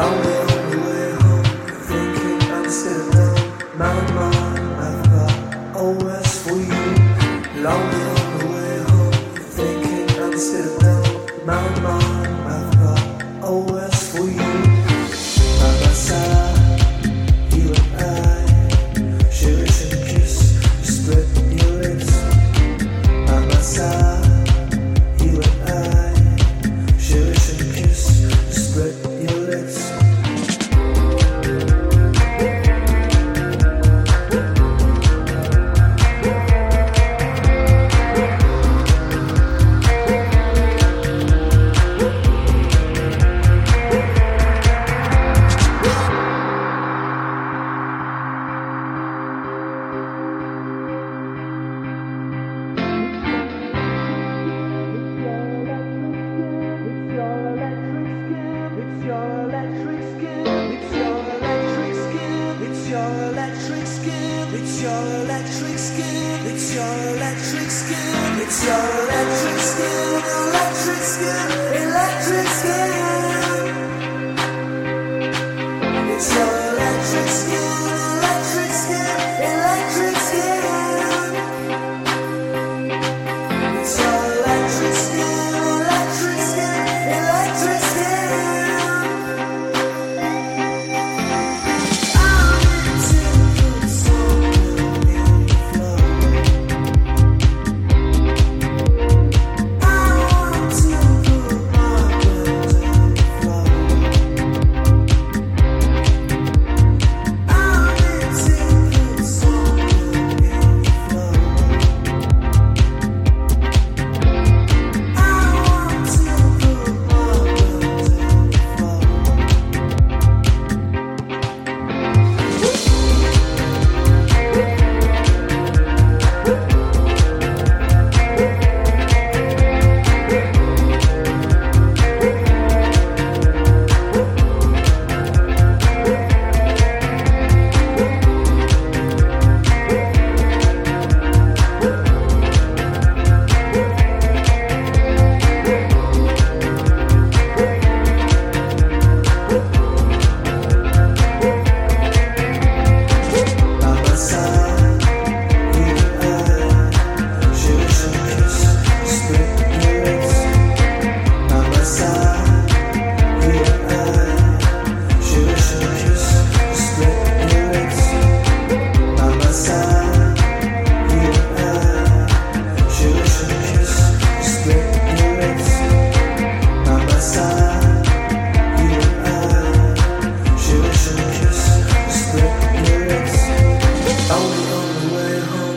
Lonely on the way home, thinking I'm still alone. My mind, I've got always for you. Lonely on the way home, thinking I'm still alone. My mind, I've got always for you. By my side, you and I, cherish and kiss, spread your lips. By my side, you and I, cherish and kiss, spread your lips. It's your electric skin, it's your electric skin, it's your electric skin, electric skin, electric skin. It's your electric skin, electric skin, electric skin. It's your electric skin, electric skin, electric skin.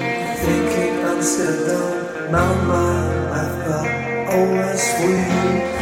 My mind, I've got always for you.